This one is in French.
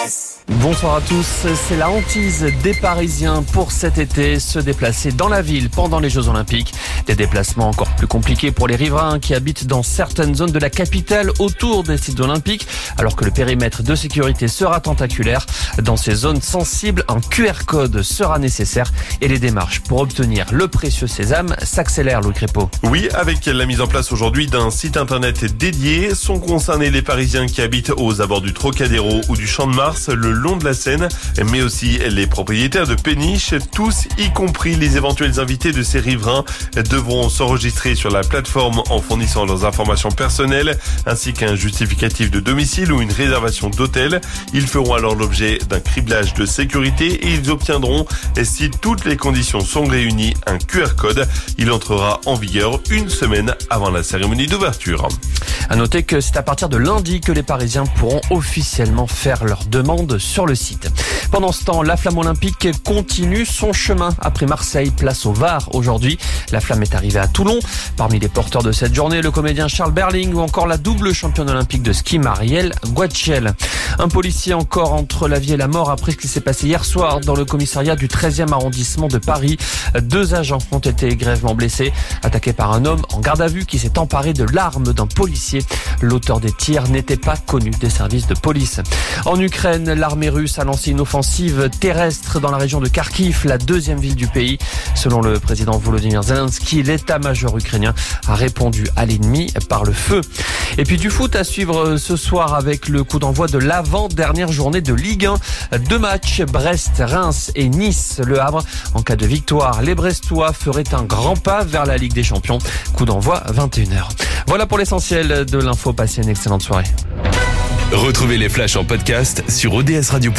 Bonsoir à tous, c'est la hantise des Parisiens pour cet été, se déplacer dans la ville pendant les Jeux Olympiques. Des déplacements encore plus compliqués pour les riverains qui habitent dans certaines zones de la capitale autour des sites olympiques, alors que le périmètre de sécurité sera tentaculaire. Dans ces zones sensibles, un QR code sera nécessaire et les démarches pour obtenir le précieux sésame s'accélèrent, Louis Crépeau. Oui, avec la mise en place aujourd'hui d'un site internet dédié, sont concernés les Parisiens qui habitent aux abords du Trocadéro ou du Champ de Mars, le long de la Seine, mais aussi les propriétaires de péniches. Tous, y compris les éventuels invités de ces riverains, devront s'enregistrer sur la plateforme en fournissant leurs informations personnelles, ainsi qu'un justificatif de domicile ou une réservation d'hôtel. Ils feront alors l'objet d'un criblage de sécurité et ils obtiendront, si toutes les conditions sont réunies, un QR code. Il entrera en vigueur une semaine avant la cérémonie d'ouverture. À noter que c'est à partir de lundi que les Parisiens pourront officiellement faire leur demande sur le site. Pendant ce temps, la flamme olympique continue son chemin. Après Marseille, place au Var aujourd'hui. La flamme est arrivée à Toulon. Parmi les porteurs de cette journée, le comédien Charles Berling ou encore la double championne olympique de ski Marielle Guachiel. Un policier encore entre la vie et la mort après ce qui s'est passé hier soir dans le commissariat du 13e arrondissement de Paris. 2 agents ont été grièvement blessés, attaqués par un homme en garde à vue qui s'est emparé de l'arme d'un policier. L'auteur des tirs n'était pas connu des services de police. En Ukraine, l'armée russe a lancé une offensive terrestre dans la région de Kharkiv, la 2e ville du pays. Selon le président Volodymyr Zelensky, l'état-major ukrainien a répondu à l'ennemi par le feu. Et puis du foot à suivre ce soir avec le coup d'envoi de l'avant-dernière journée de Ligue 1. 2 matchs, Brest, Reims et Nice, Le Havre. En cas de victoire, les Brestois feraient un grand pas vers la Ligue des Champions. Coup d'envoi 21h. Voilà pour l'essentiel de l'info. Passez une excellente soirée. Retrouvez les flashs en podcast sur odsradio.com.